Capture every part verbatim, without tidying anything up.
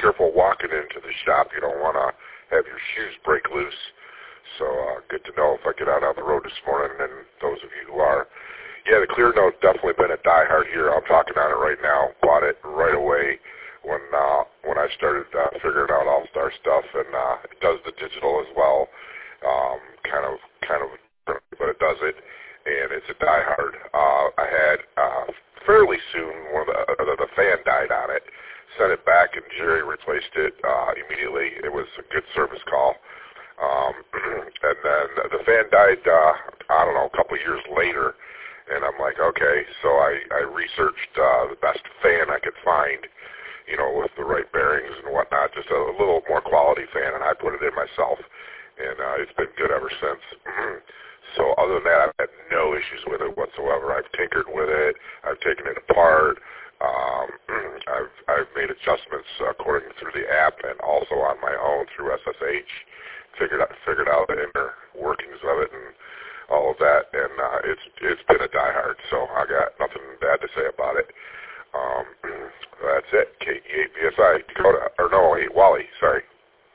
careful walking into the shop. You don't want to have your shoes break loose. So uh, good to know if I get out on the road this morning, and those of you who are. Yeah, the Clear Note definitely been a diehard here. I'm talking on it right now. Bought it right away when uh, when I started uh, figuring out All-Star stuff, and uh, it does the digital as well. Um, kind of, kind of, but it does it, and it's a diehard. Uh, I had uh, fairly soon one of the, uh, the fan died on it. Sent it back, and Jerry replaced it uh, immediately. It was a good service call. Um, and then the fan died, uh, I don't know, a couple of years later. And I'm like, okay, so I, I researched uh, the best fan I could find, you know, with the right bearings and whatnot, just a little more quality fan, and I put it in myself, and uh, it's been good ever since. So other than that, I've had no issues with it whatsoever. I've tinkered with it. I've taken it apart. Um, I've, I've made adjustments according through the app and also on my own through S S H, figured out, figured out the inner workings of it and all of that, and uh, it's it's been a diehard, so I got nothing bad to say about it. Um, that's it. K E eight B S I, Dakota, or no, eight Wally, sorry.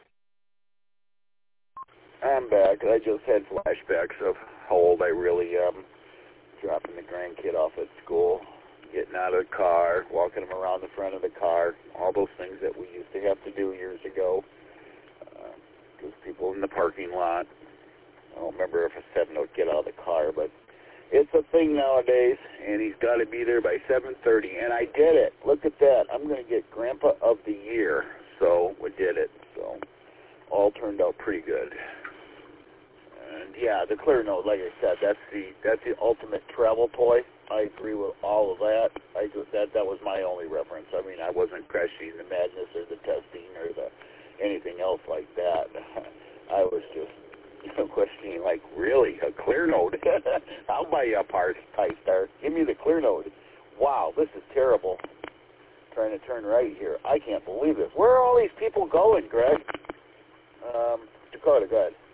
I'm back. I just had flashbacks of how old I really am. Dropping the grandkid off at school, getting out of the car, walking him around the front of the car, all those things that we used to have to do years ago. Because uh, people in the parking lot, I don't remember if I said no, get out of the car, but it's a thing nowadays, and he's got to be there by seven thirty, and I did it. Look at that. I'm going to get Grandpa of the Year, so we did it. So all turned out pretty good. And yeah, the Clear Note, like I said, that's the that's the ultimate travel toy. I agree with all of that. I just that that was my only reference. I mean, I wasn't questioning the madness or the testing or the anything else like that. I was just questioning, like, really, a Clear Note? I'll buy you a part, Pi-Star. Give me the Clear Note. Wow, this is terrible. Trying to turn right here. I can't believe this. Where are all these people going, Greg? Um, Dakota, go ahead.